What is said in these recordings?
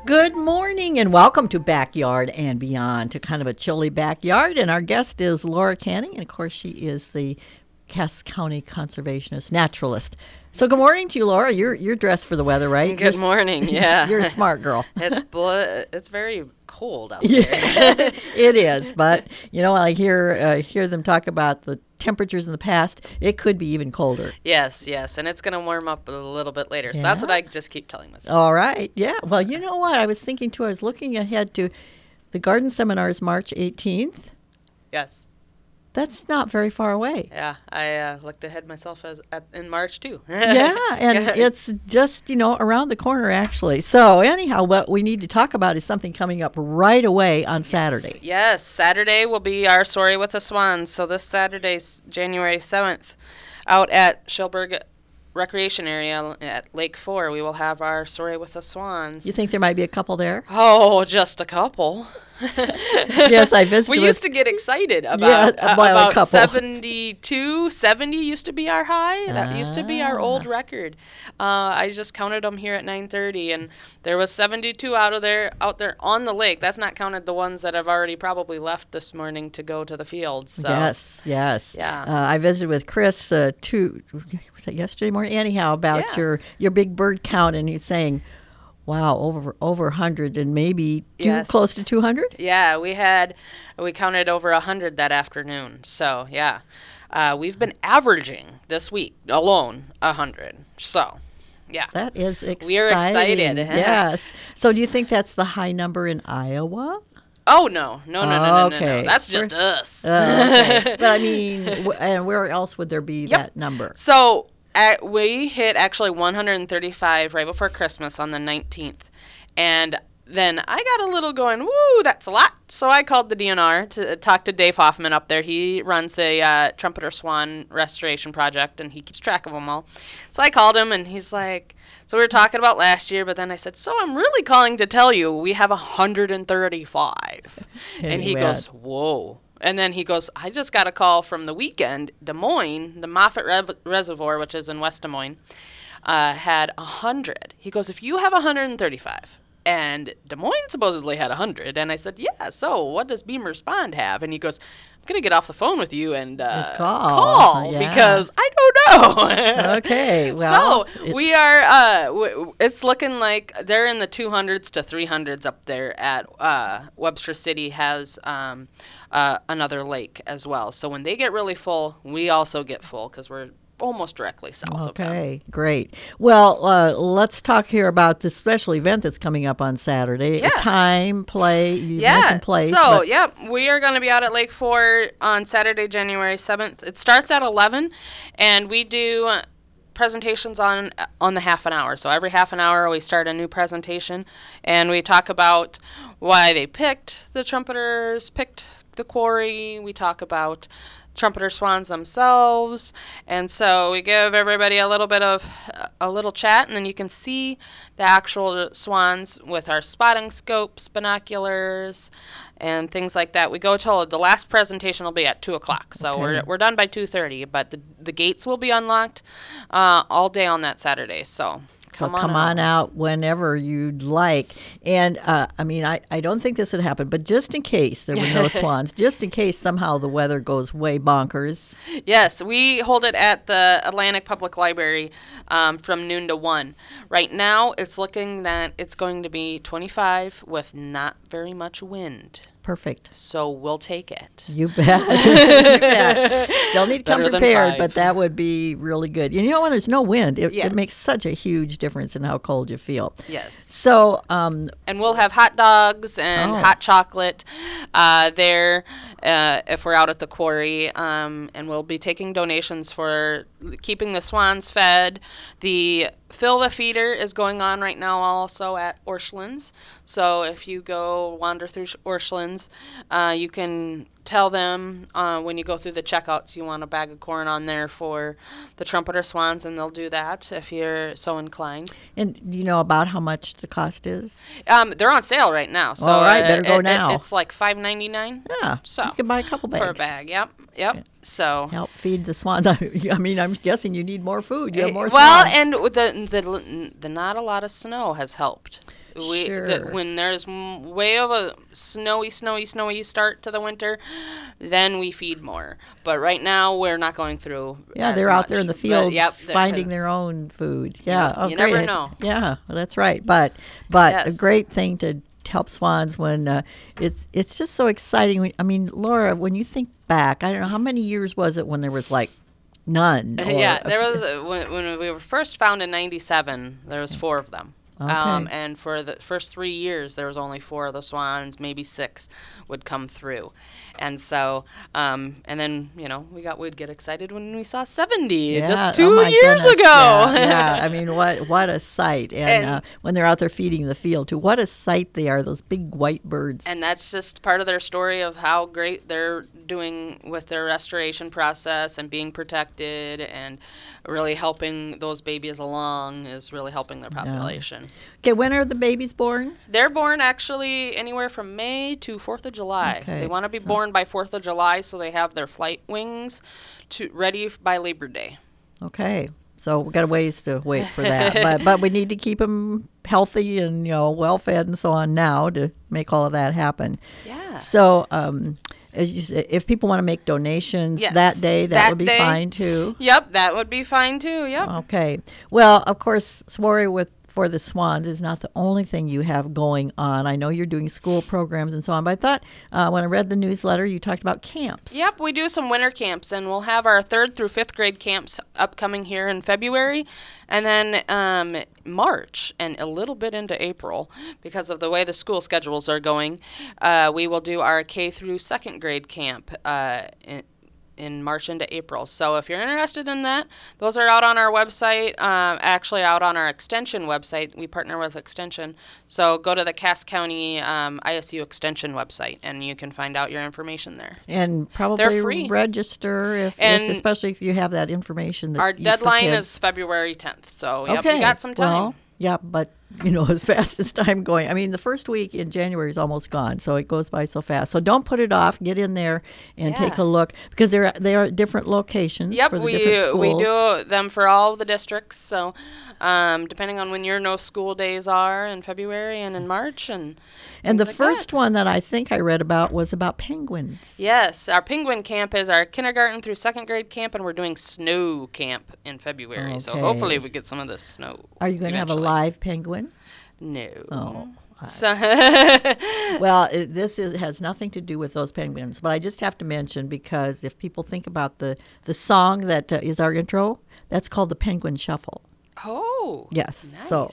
Good morning and welcome to Backyard and Beyond, to kind of a chilly backyard. And our guest is Laura Canning, and of course she is the Cass County conservationist naturalist. So good morning to you, Laura. You're dressed for the weather, right? Good morning. Yeah, you're a smart girl. It's very cold out there. It is, but I hear them talk about the temperatures in the past. It could be even colder. Yes, and it's going to warm up a little bit later. So that's what I just keep telling myself. All right. Yeah. Well, you know what? I was thinking too. I was looking ahead to the garden seminars March 18th. Yes. That's not very far away. Yeah, I looked ahead myself in March too. Yeah, and it's just, around the corner actually. So anyhow, what we need to talk about is something coming up right away on Saturday. Yes, Saturday will be our Soaring with the Swans. So this Saturday, January 7th, out at Shellburg Recreation Area at Lake 4, we will have our Soaring with the Swans. You think there might be a couple there? Oh, just a couple. Yes, I visited. We used to get excited about a couple. 72, 70 used to be our high. That used to be our old record. I just counted them here at 9:30, and there was 72 out there on the lake. That's not counted the ones that have already probably left this morning to go to the fields. So. Yes. Yeah. I visited with Chris was that yesterday morning? Anyhow, about your big bird count, and he's saying, wow, over 100 and maybe close to 200? Yeah, we counted over 100 that afternoon. So, yeah. We've been averaging this week alone 100. So, yeah. That is exciting. We are excited. Yes. So, do you think that's the high number in Iowa? Oh, no. No. Okay. That's just us. Okay. But I mean, and where else would there be that number? So, we hit actually 135 right before Christmas on the 19th. And then I got a little going, woo, that's a lot. So I called the DNR to talk to Dave Hoffman up there. He runs the Trumpeter Swan Restoration Project, and he keeps track of them all. So I called him, and he's like, so we were talking about last year, but then I said, so I'm really calling to tell you we have 135. And he goes, whoa. And then he goes, I just got a call from the weekend. Des Moines, the Moffett Reservoir, which is in West Des Moines, had 100. He goes, if you have 135, and Des Moines supposedly had 100. And I said, yeah, so what does Beamer's Pond have? And he goes, I'm going to get off the phone with you and call because I don't know. Okay. Well, so we are, it's looking like they're in the 200s to 300s up there at Webster City has another lake as well. So when they get really full, we also get full because we're almost directly south of them. Okay, great. Well, let's talk here about this special event that's coming up on Saturday. Yeah. Time, play, you mentioned place. So, we are going to be out at Lake 4 on Saturday, January 7th. It starts at 11, and we do presentations on the half an hour. So every half an hour we start a new presentation, and we talk about why they picked the trumpeters, picked the quarry. We talk about trumpeter swans themselves, and so we give everybody a little chat, and then you can see the actual swans with our spotting scopes, binoculars, and things like that. We go till the last presentation will be at 2:00, so we're done by 2:30, but the gates will be unlocked all day on that Saturday. So come on out whenever you'd like. And, I don't think this would happen, but just in case there were no swans, just in case somehow the weather goes way bonkers. Yes, we hold it at the Atlantic Public Library from noon to 1. Right now, it's looking that it's going to be 25 with not very much wind. Perfect. So we'll take it. You bet. You bet. Still need to come Better prepared, but that would be really good. When there's no wind, it Yes. makes such a huge difference in how cold you feel. Yes. So, and we'll have hot dogs and hot chocolate there if we're out at the quarry. And we'll be taking donations for keeping the swans fed. The Fill the Feeder is going on right now also at Orscheln's. So if you go wander through Orscheln's, you can tell them when you go through the checkouts you want a bag of corn on there for the trumpeter swans, and they'll do that if you're so inclined. And do you know about how much the cost is? They're on sale right now. So all right, better go now. It's like $5.99. Yeah, so you can buy a couple bags. For a bag, yep. So help feed the swans. I'm guessing you need more food. You have more well, swans. and the not a lot of snow has helped. Sure. When there's way of a snowy start to the winter, then we feed more. But right now we're not going through. Yeah, as they're out there in the much. fields Yep, finding their own food. Yeah, oh, you great. never know. Yeah, well, that's right. But a Yes. great thing to help swans when it's just so exciting. I mean, Laura, when you think back, I don't know how many years was it when there was like none. Or Yeah, there was when we were first found in '97. There was 4 of them. Okay. And for the first 3 years, there was only 4 of the swans, maybe 6 would come through. And so, and then, we'd get excited when we saw 70 Yeah, just oh 2 my years goodness. ago. Yeah. I mean, what a sight! And, And- when they're out there feeding the field, too, what a sight they are! Those big white birds. And that's just part of their story of how great they're doing with their restoration process and being protected and really helping those babies along is really helping their population. Okay, when are the babies born? They're born actually anywhere from May to 4th of July. Okay, They want to be born by 4th of July so they have their flight wings ready by Labor Day. Okay, so we got a ways to wait for that, but we need to keep them healthy and well fed and so on now to make all of that happen. Yeah. So, as you said, if people want to make donations Yes, that day, that that would be day. fine too. Yep, that would be fine too. Yep. Okay. Well, of course, Soiree for the Swans is not the only thing you have going on. I know you're doing school programs and so on, but I thought when I read the newsletter, you talked about camps. Yep, we do some winter camps, and we'll have our 3rd through 5th grade camps upcoming here in February, and then March, and a little bit into April, because of the way the school schedules are going. We will do our K through 2nd grade camp in March into April. So if you're interested in that, those are out on our website, actually out on our Extension website. We partner with Extension. So go to the Cass County ISU Extension website, and you can find out your information there. And probably They're free. register, especially if you have that information. That Our for deadline kids. is February 10th. So, Okay. you got some time. Well, yeah, but as fast as time going. I mean, the first week in January is almost gone, so it goes by so fast. So don't put it off. Get in there and take a look because they are at different locations. Yep, for the different schools. we do them for all the districts. So, depending on when your no school days are in February and in March, and the things like first that. one that I think I read about was about penguins. Yes, our penguin camp is our kindergarten through 2nd grade camp, and we're doing snow camp in February. So Okay. hopefully we get some of this snow. Are you going to have a eventually. live penguin? No. Oh. So Well, has nothing to do with those penguins, but I just have to mention because if people think about the song that is our intro, that's called the Penguin Shuffle. Oh. Yes. Nice. So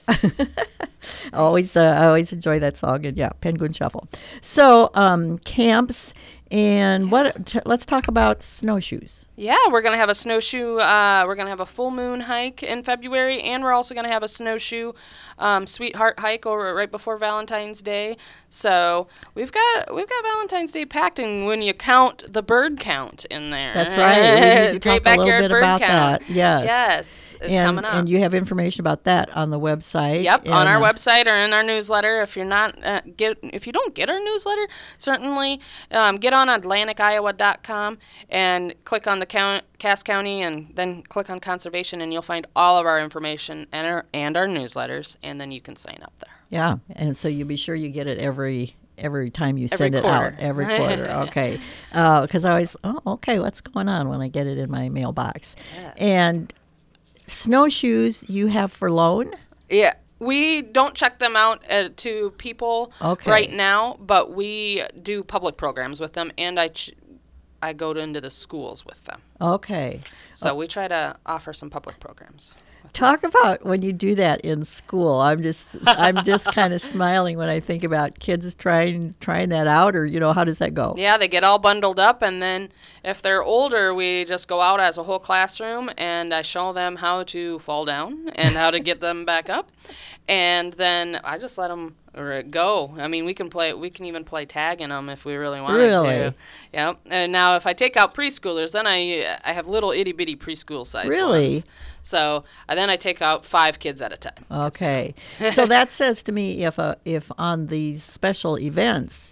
I always enjoy that song, and Penguin Shuffle. So camps and let's talk about snowshoes. Yeah, we're going to have a snowshoe. We're going to have a full moon hike in February, and we're also going to have a snowshoe sweetheart hike over right before Valentine's Day. So we've got Valentine's Day packed, and when you count the bird count in there, That's right. We need to Great talk a little backyard bit bird about count. that. Yes. Yes, it's And, coming up. and you have information about that on the website. Yep, on and, our website or in our newsletter. If you're not if you don't get our newsletter, certainly get on AtlanticIowa.com and click on the Cass County, and then click on Conservation, and you'll find all of our information and our newsletters, and then you can sign up there. Yeah, and so you be sure you get it every time you send it quarter. out. Every quarter. Okay. Because I always, okay, what's going on when I get it in my mailbox? Yes. And snowshoes you have for loan? Yeah. We don't check them out to people Okay. right now, but we do public programs with them, and I go into the schools with them. Okay. So we try to offer some public programs. Talk about when you do that in school. I'm just kind of smiling when I think about kids trying that out, or how does that go? Yeah, they get all bundled up, and then if they're older, we just go out as a whole classroom, and I show them how to fall down and how to get them back up, and then I just let them go. I mean, we can even play tag in them if we really wanted Really? to. Yep. And now if I take out preschoolers, then I have little itty bitty preschool size Really? ones. So then I take out 5 kids at a time. Okay. So that says to me if on these special events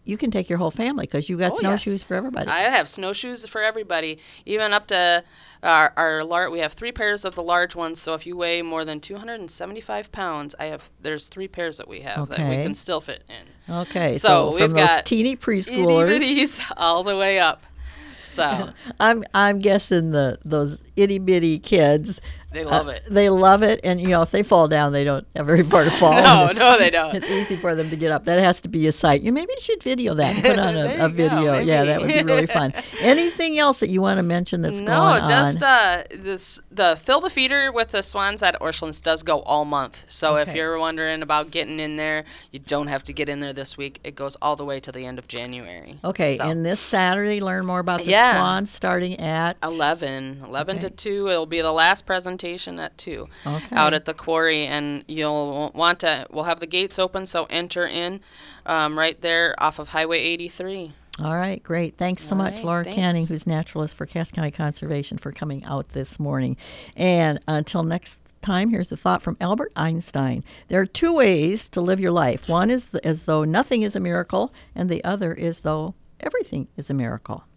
you can take your whole family because you got snowshoes for everybody. I have snowshoes for everybody, even up to we have 3 pairs of the large ones. So if you weigh more than 275 pounds, there's 3 pairs that we have that we can still fit in. Okay, so from we've those got teeny preschoolers itty-bitties all the way up. So I'm guessing those itty bitty kids. They love it. They love it, and if they fall down, they don't have very far to fall. No, they don't. It's easy for them to get up. That has to be a sight. Maybe you should video that and put on a video. Yeah, that would be really fun. Anything else that you want to mention that's going on? No, just the fill the feeder with the swans at Orchlands does go all month. So if you're wondering about getting in there, you don't have to get in there this week. It goes all the way to the end of January. Okay, so. And this Saturday, learn more about the swans starting at 11 to 2. It'll be the last presentation at 2 out at the quarry, and we'll have the gates open, so enter in right there off of Highway 83. All right, great. Thanks so much, Laura Canning, who's naturalist for Cass County Conservation, for coming out this morning. And until next time, here's a thought from Albert Einstein. There are 2 ways to live your life. One is as though nothing is a miracle, and the other is though everything is a miracle.